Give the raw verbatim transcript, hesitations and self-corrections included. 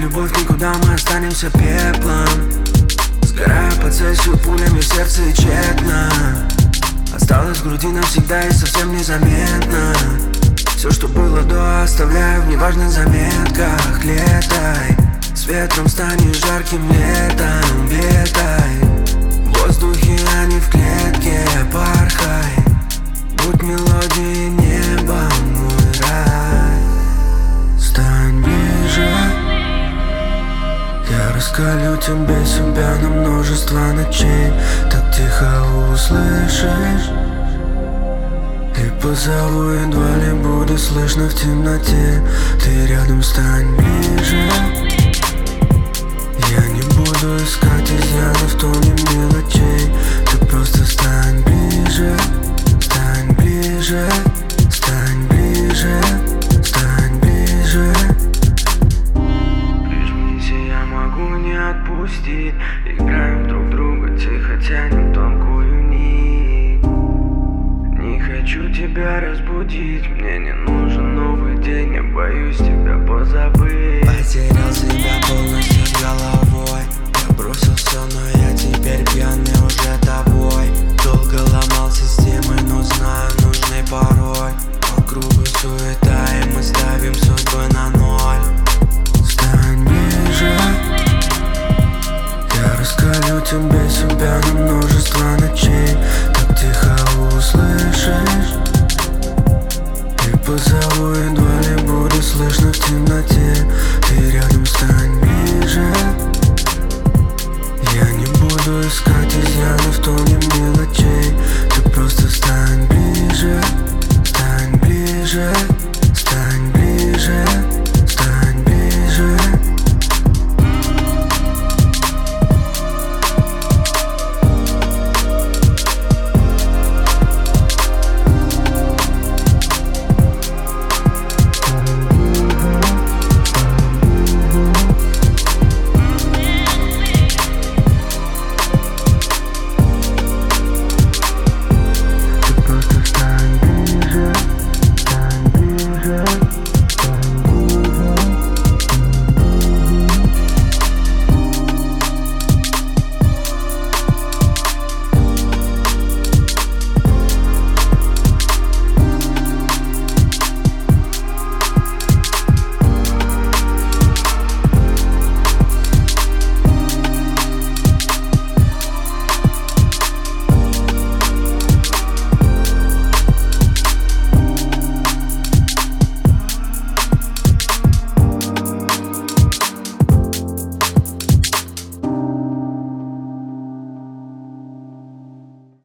любовь никуда, мы останемся пеплом. Сгораю под сессию пулями в сердце и тщетно. Осталось в груди навсегда и совсем незаметно. Все, что было до, оставляю в неважных заметках. Летай, с ветром станешь жарким летом. Летай, в воздухе, а не в клетке. Порхай, будь мелодией неба, мой рай. Стань ближе, я раскалю тебе себя на множество ночей. Так тихо услышишь и позову, едва ли будет слышно в темноте. Ты рядом, стань ближе. Я не буду искать изъяны в тоне мелочей. Ты просто стань ближе, стань ближе, стань ближе, стань ближе. Прижмись, и я могу не отпустить. Играем друг друга, тихо тянем тонкую нить. Не хочу тебя разбудить, мне не нужен новый день. Я боюсь тебя позабыть. Потерял себя полностью с головой. Я бросил все, но я теперь пьяный уже тобой. Долго ломал системы, но знаю, нужный порой. По кругу суета, и мы ставим судьбы на ноль. Стань ближе, я раскалю тебе себя на множество ночей. Так тихо услышишь и позову, едва ли будет слышно в темноте. Ты рядом, стань